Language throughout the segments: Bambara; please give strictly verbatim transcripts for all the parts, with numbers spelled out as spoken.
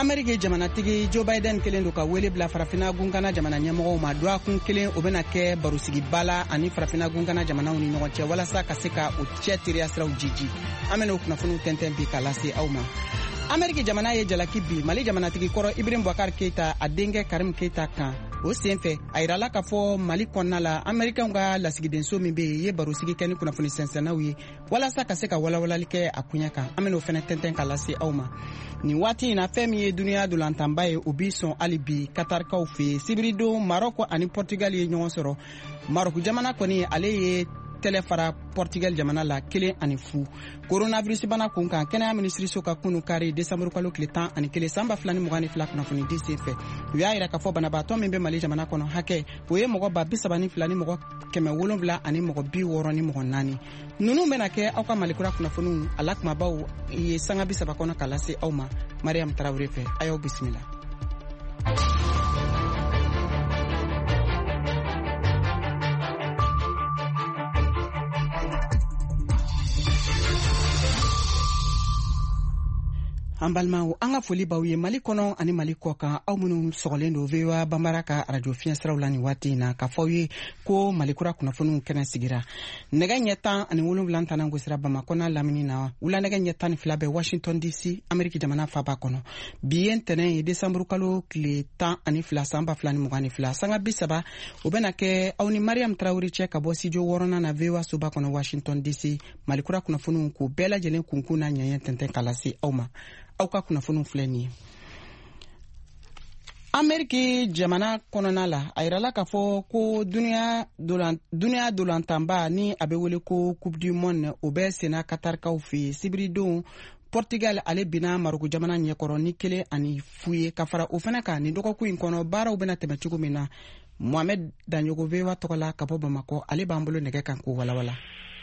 Amerike jamanatigi Joe Biden kelen do ka wele bila farafina gungana jamana ɲɛmɔgɔw ma doa kun kelen o bena kɛ barosigi bala ani farafina gungana jamanaw ni ɲɔgɔn cɛ walasa ka se ka o cɛ teriya siraw jiji. An bena o kunnafoniw tɛntɛn bi ka lase aw ma. Amerike jamana ye jalaki bi Mali jamanatigi kɔrɔ Ibrahim Boubacar Keita a denkɛ Karim Keita kan. O senfɛ a yirala k'a fɔ Mali kɔnɔna la Amerikɛnw ka lasigidenso min be ye barosigi kɛ ni kunnafoni sɛnsɛnnaw ye walasa ka se ka walawalali kɛ a kuɲɛ kan. An bena o fɛnɛ tɛntɛn ka lase aw ma. Nin waati in na fɛn min ye duniya dolantanba ye o bi sɔn hali bi Katarikaw fe sibiridon Maroc ani Portugal ye ɲɔgɔn sɔrɔ. Maroc jamana kɔni ale ye tɛlɛ fara Portugal jamana la kelen ani fu. Coronavirus bana kun kan kɛnɛya minisiriso ka kunu kari décembre kalo tile tan ani kelen san ba fila ni mugan ni fila kunnafoni di senfɛ. U y'a yira k'a fɔ banabaatɔ min bɛ Mali jamana kɔnɔ hakɛ o ye mɔgɔ ba bi saba ni fila ni mɔgɔ kɛmɛ wolonwula ani mɔgɔ bi wɔɔrɔ ni mɔgɔ naani. Nunu bena kɛ aw ka Malikura kunnafoniw a la kumabaw ye sanga bi saba kɔnɔ ka lase aw ma. Mariam Tarawele fɛ a y'aw bisimila. An balimaw an ka foli baw ye Mali kɔnɔ ani Mali kɔ kan aw minnu sɔgɔlen do V O A Banbara ka radio fiɲɛ siraw la nin waati in na k'a fɔ ye ko Malikura kunnafoniw kɛnɛ sigira. Nɛgɛ ɲɛ tan ani wolonwula tɛnɛn gosira Bamakɔ n'a lamini na wula nɛgɛ ɲɛ tan ni fila bɛ Washington D C Ameriki jamana faaba kɔnɔ. Bi ye ntɛnɛn ye décembre kalo tile tan ani fila san ba fila ni mugan ni fila sanga bi saba o bena kɛ aw ni Mariam Tarawele cɛ ka bɔ studio wɔɔrɔnan na V O A soba kɔnɔ Washington D C Malikura kunnafoniw k'u bɛɛ lajɛlen kunkun n'a ɲɛɲɛ tɛntɛn ka lase aw ma. Aw ka kunnafoniw filɛ nin ye. Ameriki jamana kɔnɔna la a yirala k'a fɔ ko duniya dolan duniya dolantanba ni a bɛ wele ko Coupe du Monde o bɛ senna Katarikaw fe yen sibiridon Portugal ale bina Maroc jamana ɲɛkɔrɔ ni kelen ani fu ye ka fara o fana kan nin dɔgɔkun in kɔnɔ baaraw bena tɛmɛ cogo min na Mohamed Danyogo V O A tɔgɔ la ka bɔ Bamakɔ ale b'an bolo nɛgɛ kan k'o walawala.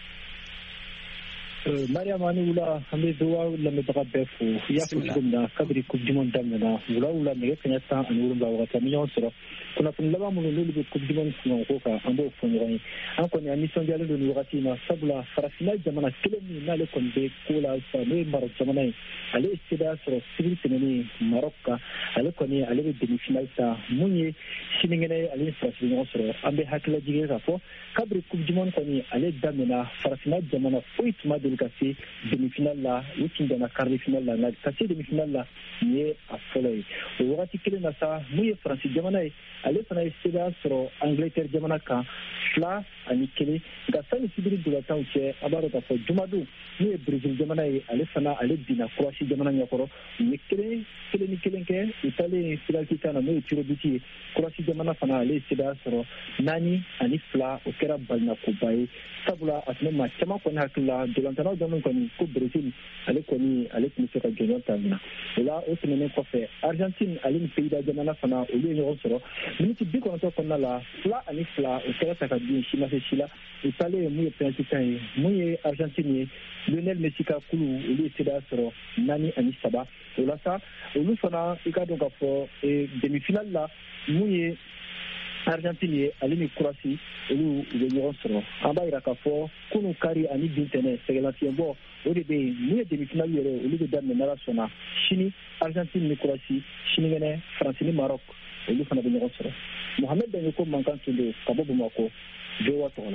Mariam ani wula an bɛ V O A lamɛnbaga bɛɛ fo i y'a fɔ cogo min na kabiri Coupe du Monde daminɛna wula wula nɛgɛ kaɲɛ tan ani wolonwula wagati an bɛ ɲɔgɔn sɔrɔ kunnafoni laban minnu n'olu bɛ Coupe du Monde kunkanko kan an b'o fɔ ɲɔgɔn ye an kɔni an nisɔndiyalen don nin wagati in na sabula farafinna jamana kelen min n'ale kɔni bɛ ko la sisan n'o ye Maroc jamana ye ale ye sebaaya sɔrɔ sibiri tɛmɛnen Maroc kan ale kɔni ale bɛ demi-finale ta mun ye sinikɛnɛ ye ale ni Faransi bɛ ɲɔgɔn sɔrɔ an bɛ hakililajigin k'a fɔ kabiri Coupe du Monde kɔni ale daminɛna farafinna jamana foyi tuma deli ka se demi-finale la u tun danna quart de finale la nka ka se demi-finale la nin ye a fɔlɔ ye o wagati kelen na sa mun ye Faransi jamana ye ale fana ye sebaaya sɔrɔ Angleterre jamana kan fila ani kelen nka sani sibiri dolantanw cɛ a b'a dɔn k'a fɔ jumadon n'o ye Brésil jamana ye ale fana ale binna Croatie jamana ɲɛkɔrɔ u ye kelen kelen ni kelen kɛ u taalen penalty tan na n'o ye tiro biti ye Croatie jamana fana ale ye sebaaya sɔrɔ naani ani fila o kɛra balinakoba ye sabula a tun bɛ maa caman kɔni hakili la dolantannaw dɔn kɔni ko Brésil ale kɔni ale tun bɛ se ka jɔnjɔn ta nin na o la o tɛmɛnen kɔfɛ Argentine ale ni Pays-Bas jamana fana olu ye ɲɔgɔn sɔrɔ miniti bi kɔnɔntɔn kɔnɔna la fila ani fila o kɛra ta ka bin si ma se si la u taalen ye mun ye penalty tan ye mun ye Argentine ye Lionel Messi ka kulu olu ye sebaaya sɔrɔ naani ani saba o la sa olu fana i ka dɔn k'a fɔ demi-finale la mun ye Argentine ye ale ni Croatie olu u bɛ ɲɔgɔn sɔrɔ an b'a yira k'a fɔ kunu kari ani bin tɛnɛ sɛgɛlafiɲɛbɔ o de bɛ yen mun ye demi-finale yɛrɛ olu bɛ daminɛ n'Ala sɔnna sini Argentine ni Croatie sinikɛnɛ Faransi ni Maroc olu fana bɛ ɲɔgɔn sɔrɔ Mohamed Danyogo mankan tun do ka bɔ Bamakɔ V O A tɔgɔ la.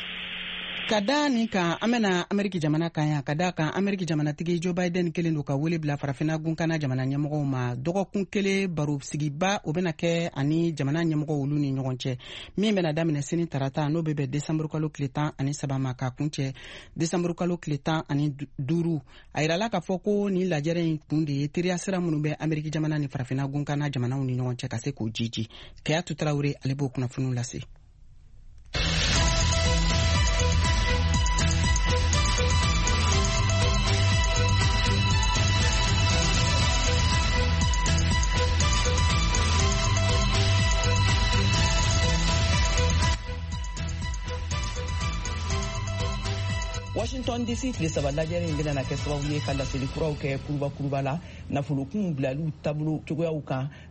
Ka da nin kan an bɛna Ameriki jamana kan yan ka da kan Ameriki jamanatigi Joe Biden kelen do ka wele bila farafina gunkana jamana ɲɛmɔgɔw ma dɔgɔkun kelen baro sigiba o bɛna kɛ ani jamana ɲɛmɔgɔw olu ni ɲɔgɔn cɛ min bɛna daminɛ sini tarata n'o bɛ bɛn décembre kalo tile tan ani saba ma ka kun cɛ décembre kalo tile tan ani duuru a yirala k'a fɔ ko nin lajɛrɛ in kun de ye teriya sira minnu bɛ Ameriki jamana ni farafina gunkana jamanaw ni ɲɔgɔn cɛ ka se k'o jiji Kayatu Tarawele ale b'o kunnafoniw lase. Washington D C tile saba lajɛrɛ in bɛna kɛ sababu ye ka laseli kuraw kɛ kuruba kuruba la nafolokun bilaliw taabolo cogoyaw kan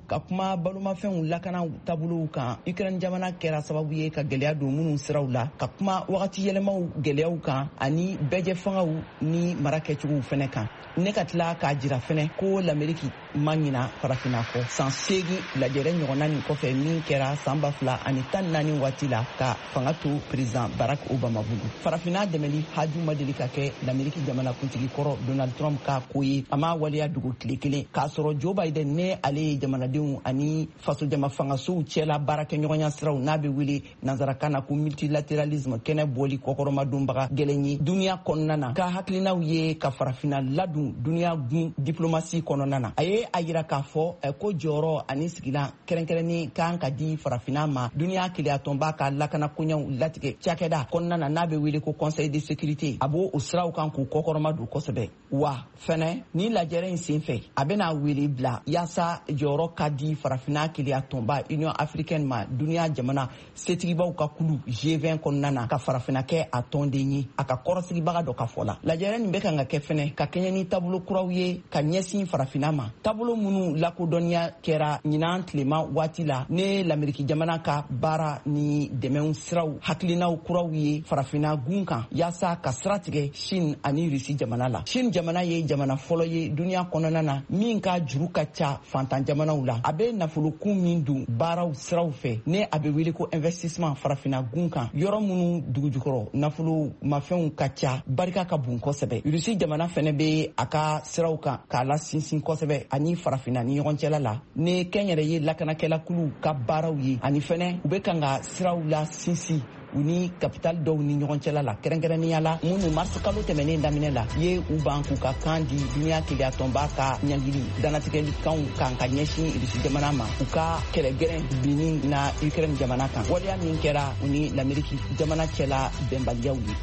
ka kuma balomafɛnw lakana taabolow kan. Ukraine jamana kɛra sababu ye ka gɛlɛya don minnu siraw la, ka kuma wagati yɛlɛmaw gɛlɛyaw kan ani bɛjɛ fangaw ni mara kɛcogow fɛnɛ kan. Ne ka tila k'a jira fɛnɛ ko l'Amérique ma ɲina farafina kɔ. San seegin lajɛrɛ ɲɔgɔnna nin kɔfɛ min kɛra san ba fila ani tan naani waati la ka fanga to président Barack Obama bolo. Farafina dɛmɛli haju ma deli ka kɛ l'Amérique jamana kuntigi kɔrɔ Donald Trump ka ko ye. A ma waleya dugu tile kelen k'a sɔrɔ Joe Biden ne ale ye jamanadenw ani faso jama fangasow cɛla baarakɛ ɲɔgɔnya siraw n'a bɛ wele nanzarakan na ko multilatéralisme kɛnɛ bɔli kɔkɔrɔma donbaga gɛlɛn ye duniya kɔnɔna na ka hakilinaw ye ka farafina ladun duniya gun diplomasi kɔnɔna na. A ye a yira k'a fɔ ko jɔyɔrɔ ani sigilan kɛrɛnkɛrɛnni kan ka di farafina ma duniya keleyatɔnba ka lakana koɲɛw latigɛ cakɛda kɔnɔna na n'a bɛ wele ko conseil de sécurité. A b'o o siraw kan k'u kɔkɔrɔma don kosɛbɛ. Wa fɛnɛ ni lajɛrɛ in sen fɛ a bɛna wele bila yaasa jɔyɔrɔ ka di farafina keleyatɔnba union africaine ma duniya jamana setigibaw ka kulu G vingt kɔnɔna na ka farafina kɛ a tɔnden ye a ka kɔrɔsigibaga dɔ ka fɔ la. Lajɛrɛ nin bɛ kan ka kɛ fɛnɛ ka kɛɲɛ ni taabolo kuraw ye ka ɲɛsin farafina ma. Taabolo minnu lakodɔnniya kɛra ɲinan tilema waati la ne l'Amérique jamana ka baara ni dɛmɛw siraw hakilinaw kuraw ye farafina gun kan yaasa ka sira tigɛ Chine ani Russie jamana la. Chine jamana ye jamana fɔlɔ ye duniya kɔnɔna na min ka juru ka ca fantan jamanaw la. A bɛ nafolokun min dun baaraw siraw fɛ ne a bɛ wele ko investissement farafina gun kan yɔrɔ minnu dugujukɔrɔ nafolo mafɛnw ka ca barika ka bon kosɛbɛ. Russie jamana fɛnɛ bɛ a ka siraw kan k'a la sinsin kosɛbɛ ani farafina ni ɲɔgɔn cɛla la ne kɛnyɛrɛ ye lakanakɛla kulu ka baaraw ye ani fɛnɛ u bɛ kan ka siraw la sinsin u ni capital dɔw ni ɲɔgɔn cɛla la kɛrɛnkɛrɛnnenya la minnu mars kalo tɛmɛnen daminɛ la ye u ban k'u ka kan di duniya keleyatɔnba ka ɲangili danatigɛlikanw kan ka ɲɛsin Russie jamana ma u ka kɛlɛgɛrɛn binni na Ukraine jamana kan waleya min kɛra u ni l'Amérique jamana cɛla bɛnbaliyaw ye.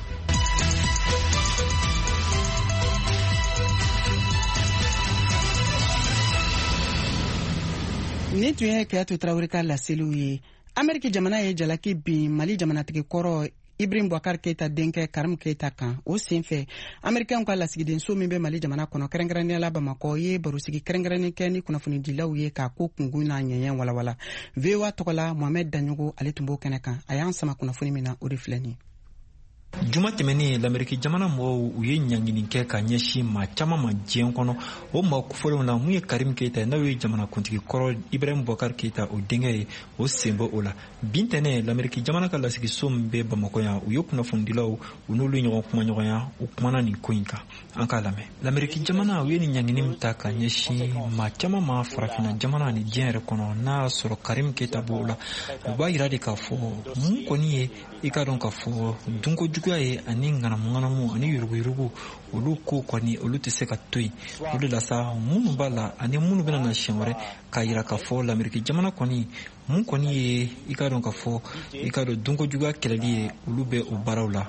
Ni tun ye Keyatu Traoré ka laseliw ye. Amérique jamana ye jalaki bin Mali jamanatigi kɔrɔ Ibrahim Boubacar Keita denkɛ Karim Keita kan. O senfɛ Américains ka lasigidenso min bɛ Mali jamana kɔnɔ kɛrɛnkɛrɛnnenya la Bamakɔ ye barosigi kɛrɛnkɛrɛnnen kɛ ni kunnafonidilaw ye k'a ko kungun n'a ɲɛɲɛ walawala. V O A tɔgɔ la Mohamed Danyogo ale tun b'o kɛnɛ kan. A y'an sama kunnafoni min na o de filɛ nin ye. Juma tɛmɛnen l'Amérique jamana mɔgɔw u ye ɲangini kɛ ka ɲɛsin maa caman ma diɲɛ kɔnɔ o maa kofɔlenw na mun ye Karim Keita n'o ye jamana kuntigi kɔrɔ Ibrahim Boubacar Keita o denkɛ ye o sen bɔ o la bintɛnɛ l'Amérique jamana ka lasigiso min bɛ Bamakɔ yan u ye kunnafonidilaw u n'olu ɲɔgɔn kuma ɲɔgɔnya u kumana nin ko in kan an k'a lamɛn. L'Amérique jamana u ye nin ɲangini min ta ka ɲɛsin maa caman ma farafina jamana ni diɲɛ yɛrɛ kɔnɔ n'a sɔrɔ Karim Keita b'o la u b'a yira de k'a fɔ mun kɔni ye i ka dɔn k'a fɔ dunko juguya ye ani ŋanamu-ŋanamu ani yuruguyurugu olu ko kɔni olu tɛ se ka to yen o de la sa minnu b'a la ani minnu bɛna na siɲɛ wɛrɛ k'a yira k'a fɔ l'Amérique jamana kɔni mun kɔni ye i ka dɔn k'a fɔ i ka dɔn dunko juguya kɛlɛli ye olu bɛ o baaraw la.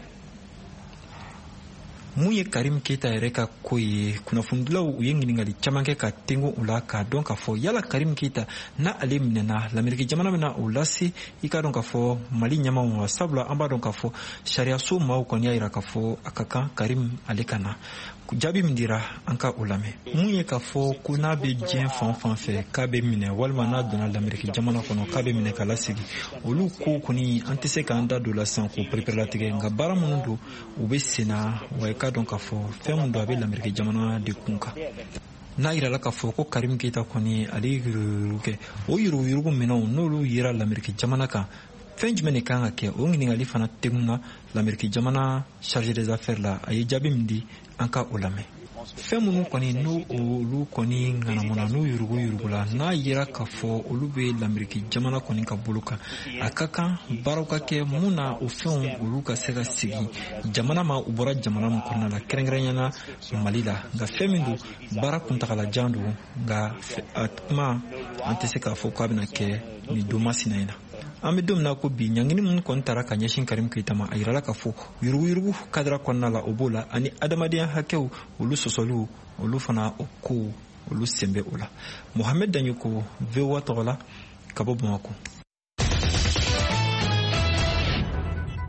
Mun ye Karim Keita yɛrɛ ka ko ye kunnafonidilaw u ye ɲininkali caman kɛ ka tengo u la k'a dɔn k'a fɔ yala Karim Keita na ale minɛna l'Amérique jamana bɛna o lase i ka dɔn k'a fɔ Mali ɲɛmaw ma sabula an b'a dɔn k'a fɔ sariyaso maaw kɔni y'a yira k'a fɔ a ka kan Karim ale ka na. Jaabi min dira an ka o lamɛn. Mun ye k'a fɔ ko n'a bɛ diɲɛ fan fan fɛ k'a bɛ minɛ walima n'a donna l'Amérique jamana kɔnɔ k'a bɛ minɛ k'a lasigi olu ko kɔni an tɛ se k'an da don la sisan k'o perepere-latigɛ nka baara minnu don u bɛ sen na wa i ka dɔn k'a fɔ fɛn min don a bɛ l'Amérique jamana de kun kan. N'a yirala k'a fɔ ko Karim Keita kɔni ale ye yuruguyurugu kɛ o yuruguyurugu minɛnw n'olu yera l'Amérique jamana kan fɛn jumɛn de kan ka kɛ o ɲininkali fana tegunna l'Amérique jamana chargé des affaires la a ye jaabi min di an ka o lamɛn. Fɛn minnu kɔni n'o olu kɔni ŋanamuna n'u yurugu yurugula n'a yera k'a fɔ olu bɛ l'Amérique jamana kɔni ka bolo kan a ka kan baaraw ka kɛ mun na o fɛnw olu ka se ka sigi jamana ma u bɔra jamana min kɔnɔna la kɛrɛnkɛrɛnnenya Mali la nka fɛn min don baara kuntagalajan don nka a kuma an tɛ se k'a fɔ k'a bɛna kɛ nin don masina in na. An bɛ don min na ko bi ɲangini minnu kɔni taara ka ɲɛsin Karim Keita ma a yirala k'a fɔ yuruguyurugu kadira kɔnɔna la o b'o la ani adamadenya hakɛw olu sɔsɔliw olu fana o ko olu sen bɛ o la. Mohamed Danyogo V O A tɔgɔ la ka bɔ Bamakɔ.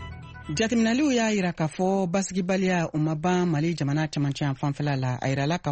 Jateminɛliw y'a yira k'a fɔ basigibaliya o ma ban Mali jamana cɛmancɛ fanfɛla la a yirala k'a